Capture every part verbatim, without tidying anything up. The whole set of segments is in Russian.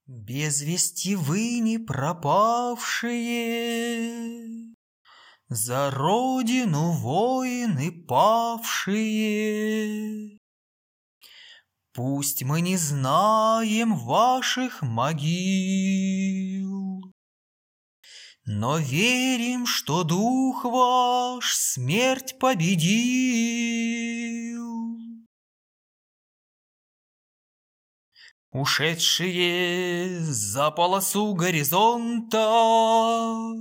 Без вести вы не пропавшие, за родину воины павшие. Пусть мы не знаем ваших могил, но верим, что дух ваш смерть победил. Ушедшие за полосу горизонта,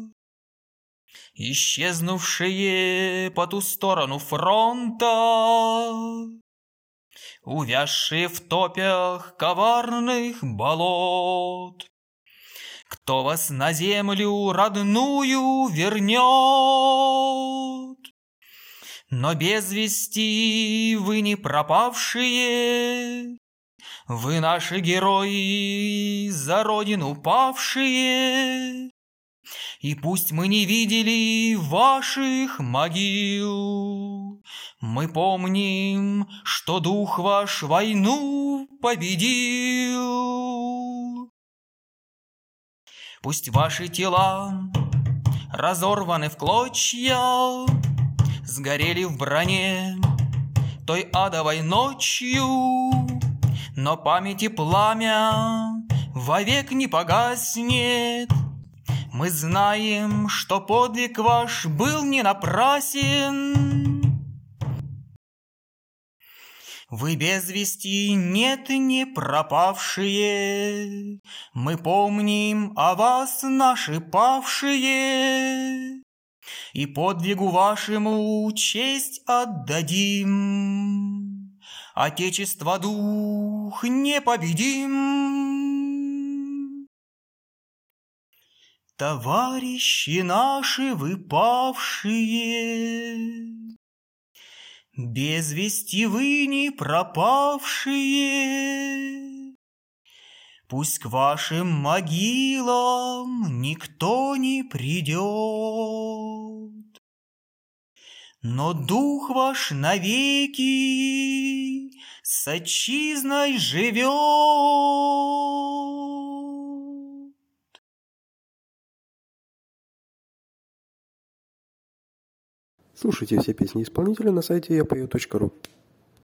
исчезнувшие по ту сторону фронта, увязшие в топях коварных болот, кто вас на землю родную вернет? Но без вести вы не пропавшие, вы наши герои, за родину павшие, и пусть мы не видели ваших могил, мы помним, что дух ваш войну победил. Пусть ваши тела разорваны в клочья, сгорели в броне той адовой ночью, но памяти пламя вовек не погаснет. Мы знаем, что подвиг ваш был не напрасен. Вы без вести нет не пропавшие, мы помним о вас, наши павшие, и подвигу вашему честь отдадим. Отечество дух непобедим. Товарищи наши вы павшие, без вести вы не пропавшие, пусть к вашим могилам никто не придет, но дух ваш навеки с отчизной живет. Слушайте все песни исполнителя на сайте я пою точка ру.